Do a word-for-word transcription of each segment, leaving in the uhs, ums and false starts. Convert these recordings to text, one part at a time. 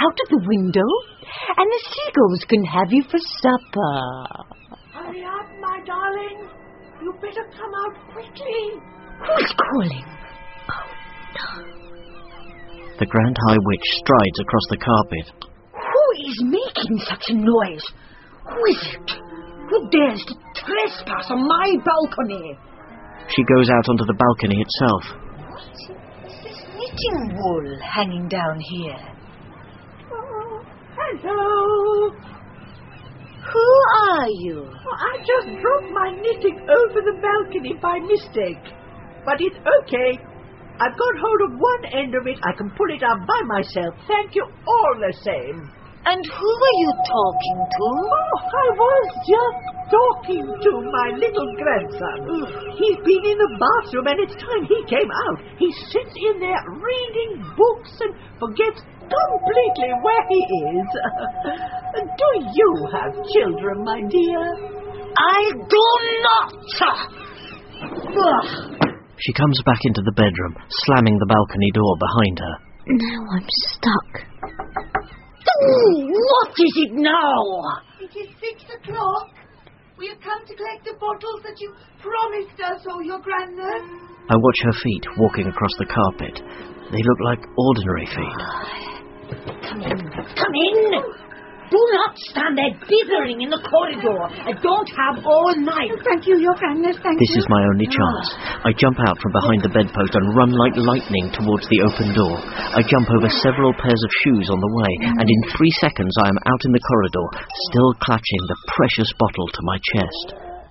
out of the window, and the seagulls can have you for supper. Hurry up, my darling. You better come out quickly. Who's calling? Oh, no. The Grand High Witch strides across the carpet. Who is making such a noise? Who is it? Who dares to trespass on my balcony? She goes out onto the balcony itself. What is this knitting wool hanging down here? Oh, hello. Who are you? Oh, I just dropped my knitting over the balcony by mistake. But it's okay. I've got hold of one end of it. I can pull it up by myself. Thank you all the same. And who are you talking to? Oh, I was just talking to my little grandson. He's been in the bathroom and it's time he came out. He sits in there reading books and forgets completely where he is. Do you have children, my dear? I do not! Ugh. She comes back into the bedroom, slamming the balcony door behind her. Now I'm stuck. Ooh, what is it now? It is six o'clock. We have come to collect the bottles that you promised us, oh, your grandness. I watch her feet walking across the carpet. They look like ordinary feet. Come in, come in! Do not stand there dithering in the corridor. I don't have all night. Thank you, your grandness, thank This you. is my only chance. I jump out from behind the bedpost and run like lightning towards the open door. I jump over several pairs of shoes on the way, and in three seconds I am out in the corridor, still clutching the precious bottle to my chest.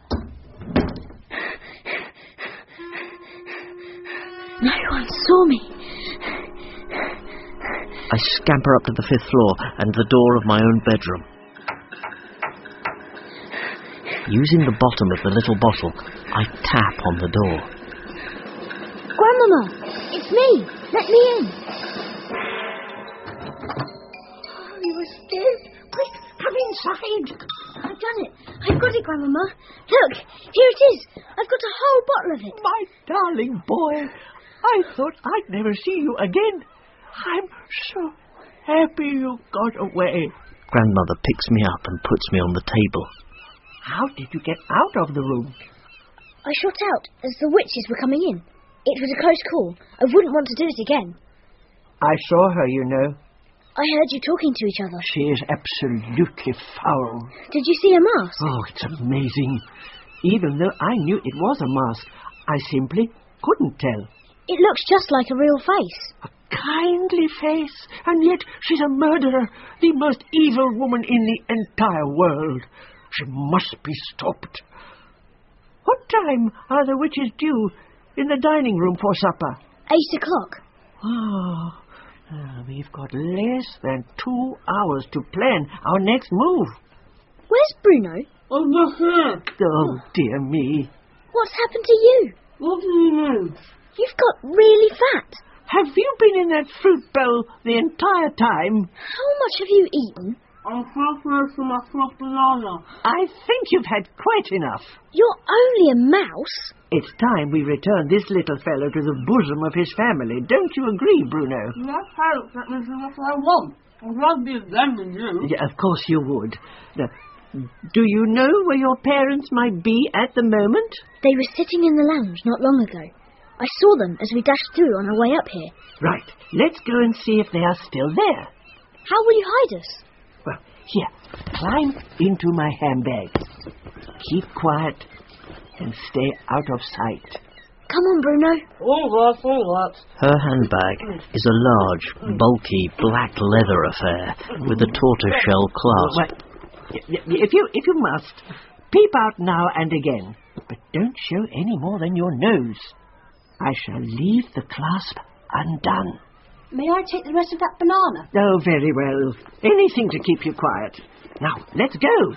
No one saw me. I scamper up to the fifth floor and the door of my own bedroom. Using the bottom of the little bottle, I tap on the door. Grandmama, it's me. Let me in. Oh, you escaped. Quick, come inside. I've done it. I've got it, Grandmama. Look, here it is. I've got a whole bottle of it. My darling boy, I thought I'd never see you again. I'm so happy you got away. Grandmother picks me up and puts me on the table. How did you get out of the room? I shot out as the witches were coming in. It was a close call. I wouldn't want to do it again. I saw her, you know. I heard you talking to each other. She is absolutely foul. Did you see a mask? Oh, it's amazing. Even though I knew it was a mask, I simply couldn't tell. It looks just like a real face. A kindly face, and yet she's a murderer, the most evil woman in the entire world. She must be stopped. What time are the witches due in the dining room for supper? Eight o'clock. Oh, uh, we've got less than two hours to plan our next move. Where's Bruno? I'm not here. Oh, dear me. What's happened to you? What do you mean? You've got really fat. Have you been in that fruit bowl the entire time? How much have you eaten? I'm halfway through my fourth banana. I think you've had quite enough. You're only a mouse. It's time we return this little fellow to the bosom of his family. Don't you agree, Bruno? That helps. Let me do what I want. I'd rather be them than you. Yeah, of course you would. Now, do you know where your parents might be at the moment? They were sitting in the lounge not long ago. I saw them as we dashed through on our way up here. Right. Let's go and see if they are still there. How will you hide us? Well, here. Climb into my handbag. Keep quiet and stay out of sight. Come on, Bruno. All right, all right. Her handbag is a large, bulky, black leather affair with a tortoiseshell clasp. Well, if you, if you must, peep out now and again. But don't show any more than your nose. I shall leave the clasp undone. May I take the rest of that banana? Oh, very well. Anything to keep you quiet. Now, let's go.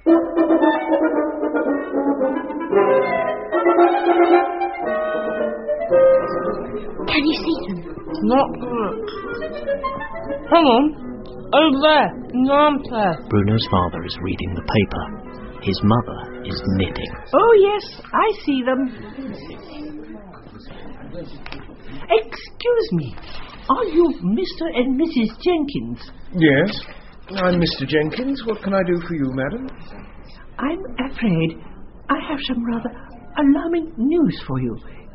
Can you see them? Not good. Hang on. Over there, in the armchair. Bruno's father is reading the paper. His mother is knitting. Oh, yes, I see them. Excuse me. are you Mister and Missus Jenkins? Yes, I'm Mister Jenkins. What can I do for you, madam? I'm afraid I have some rather alarming news for you.